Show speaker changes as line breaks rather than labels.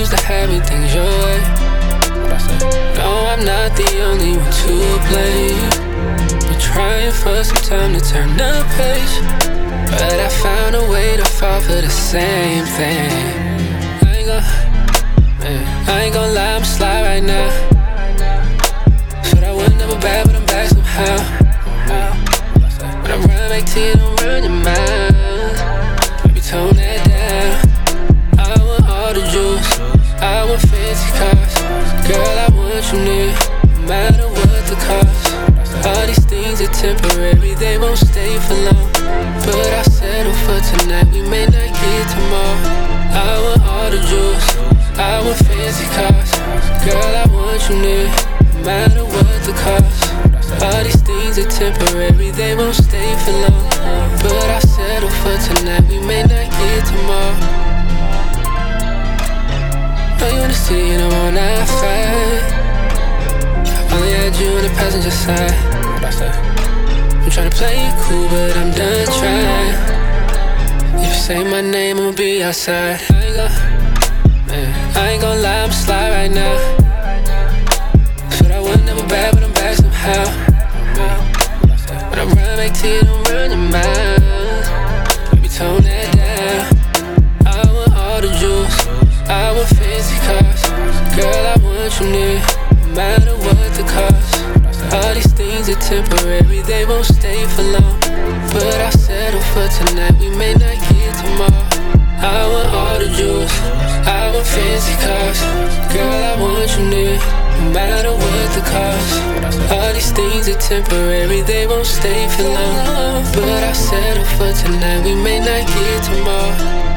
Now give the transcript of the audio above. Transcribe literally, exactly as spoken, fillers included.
to having things your way. No, I'm not the only one to blame. Been trying for some time to turn the page, but I found a way to fall for the same thing. I ain't gon', man, I ain't gon' lie, I'm slide right now. Said I was never bad, but I'm back somehow. When I run back to you, don't run your mouth. Baby, tone that down. I want all the juice, I want fancy cars. Girl, I want you near, no matter what the cost. All these things are temporary, they won't stay for long. But I'll settle for tonight, we may not get tomorrow. I want all the juice, I want fancy cars. Girl, I want you near, no matter what the cost. All these things are temporary, they won't stay for long. But I'll settle for tonight, we may not get tomorrow. Know you in the city and I'm on that fight. I only had you on the passenger side. I'm tryna play it cool, but I'm done trying. If you say my name, I'ma be outside. I ain't gon', man, I ain't gon' lie, I'm slide right now. Said I was never bad, but I'm back somehow. When I run back to you, don't run your mouth. Baby, tone that down. I want all the juice, I want fancy cars. Girl, I want you near, no matter what the cost. All these things are temporary, they won't stay for long. But I'll settle for tonight, we may not get tomorrow. I want all the juice, I want fancy cars. Girl, I want you near, no matter what the cost. All these things are temporary, they won't stay for long. But I'll settle for tonight, we may not get tomorrow.